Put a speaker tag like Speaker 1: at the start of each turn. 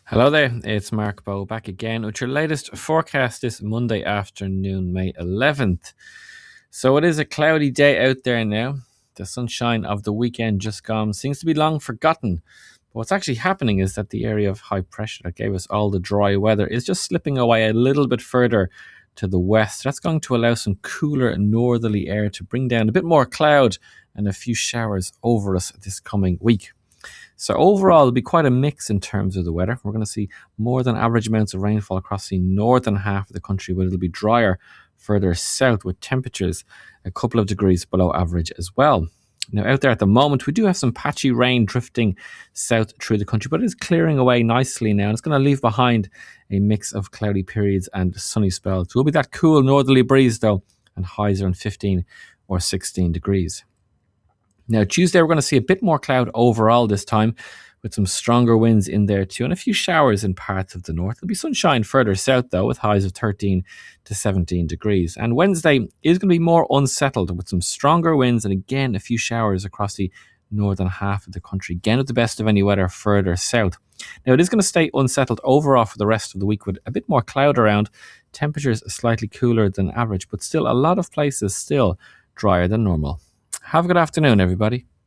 Speaker 1: Hello there, it's Mark Bowe back again with your latest forecast this Monday afternoon, May 11th. So it is a cloudy day out there now. The sunshine of the weekend just gone seems to be long forgotten. But what's actually happening is that the area of high pressure that gave us all the dry weather is just slipping away a little bit further to the west. That's going to allow some cooler northerly air to bring down a bit more cloud and a few showers over us this coming week. So overall, it'll be quite a mix in terms of the weather. We're going to see more than average amounts of rainfall across the northern half of the country, but it'll be drier further south with temperatures a couple of degrees below average as well. Now, out there at the moment, we do have some patchy rain drifting south through the country, but it is clearing away nicely now. And it's going to leave behind a mix of cloudy periods and sunny spells. It will be that cool northerly breeze, though, and highs around 15 or 16 degrees. Now, Tuesday, we're going to see a bit more cloud overall this time, with some stronger winds in there too, and a few showers in parts of the north. There'll be sunshine further south, though, with highs of 13 to 17 degrees. And Wednesday is going to be more unsettled, with some stronger winds and again a few showers across the northern half of the country. Again, with the best of any weather further south. Now, it is going to stay unsettled overall for the rest of the week, with a bit more cloud around. Temperatures slightly cooler than average, but still a lot of places still drier than normal. Have a good afternoon, everybody.